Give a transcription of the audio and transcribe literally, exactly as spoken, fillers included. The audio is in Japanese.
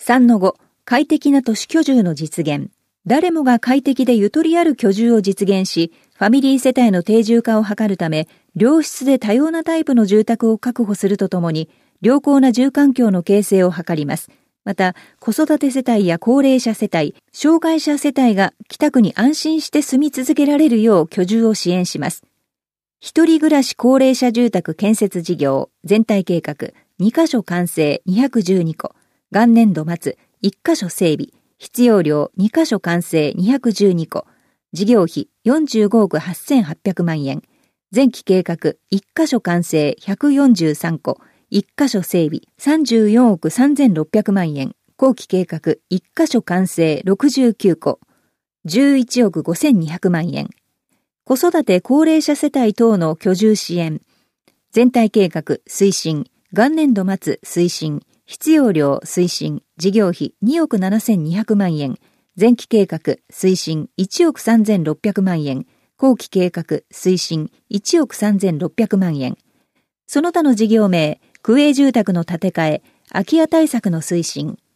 さんのご、快適な都市居住の実現。誰もが快適でゆとりある居住を実現し、ファミリー世帯の定住化を図るため、良質で多様なタイプの住宅を確保するとともに、良好な住環境の形成を図ります。また、子育て世帯や高齢者世帯、障害者世帯が北区に安心して住み続けられるよう居住を支援します。一人暮らし高齢者住宅建設事業全体計画にカ所完成にひゃくじゅうにこ、元年度末いっカ所整備、必要量にカ所完成にひゃくじゅうにこ、事業費よんじゅうごおくはっせんはっぴゃくまんえん、前期計画いっカ所完成ひゃくよんじゅうさんこ、いっカ所整備さんじゅうよんおくさんぜんろっぴゃくまんえん、後期計画いっカ所完成ろくじゅうきゅうこ、じゅういちおくごせんにひゃくまんえん、子育て高齢者世帯等の居住支援、全体計画推進、元年度末推進、必要量推進、事業費におくななせんにひゃくまんえん、前期計画推進いちおくさんぜんろっぴゃくまんえん、後期計画推進いちおくさんぜんろっぴゃくまんえん、その他の事業名、区営住宅の建て替え、空き家対策の推進、